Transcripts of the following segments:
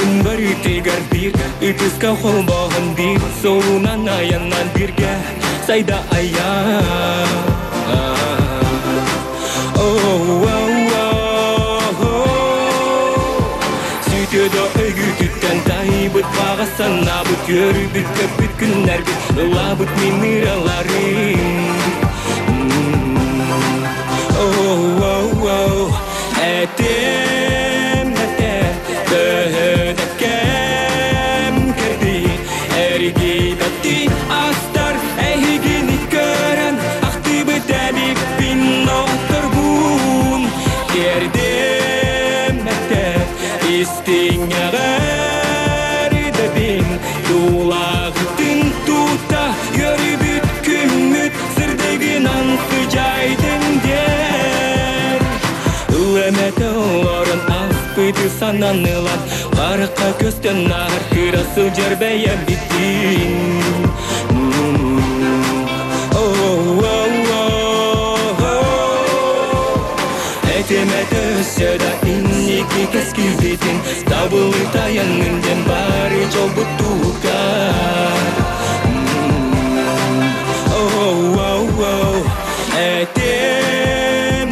бары тегер бир, үтіска қол бағын бир, солынан аяннан бірге, сайда аян. Сөйтеді өйгі түттен тайбыт бағасан абыт, көрібіт көпіт күнлер біт, ұлабыт минераларым. Әтем, көдәкем кірді, әрге бәтті астар, әйгені көрін, ақты біт әбік бін отыр бұн. Кердем, істің ағарды бін, дулағытын тұта, көрібіт күміт, сірдеген анты жайдың дер. Үмәті орын аспыды сананылан, қарыққа көстен ағыр кірасыл жербәйе біттін. Әтеметі сөда иннекі кәскілбетін, табылы таяныңден бары жол бұттуға. Әтем,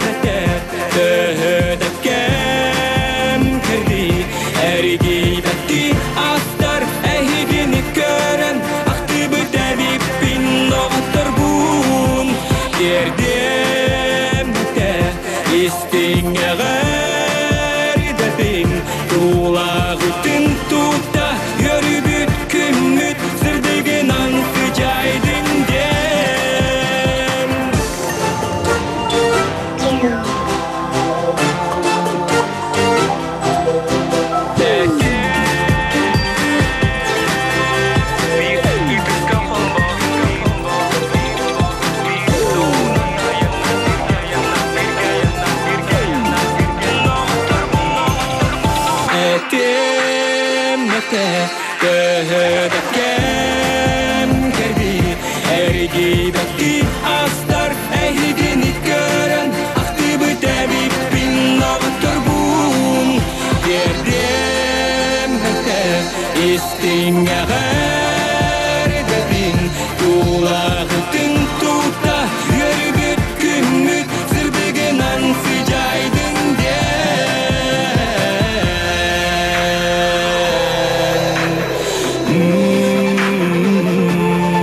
көдәкем кірді, әрге бәтті астар, әйгені көрін, ақты бұт әбіп бін оғаттыр бұн. Кердем, істің ағарды бін, дулағытын тұта, көрібіт күміт, сірдеген анты жайдың дем. Көдәкем кірді, әрге бәтті астар, әйгені көрін, ақты бұт әбіп бін оғаттыр бұн. Кердем істің ағарды бін, дулағытын тұта, көрібіт күміт, сірдеген ансы жайдың дер.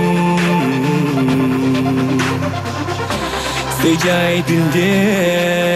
Sıcaydın de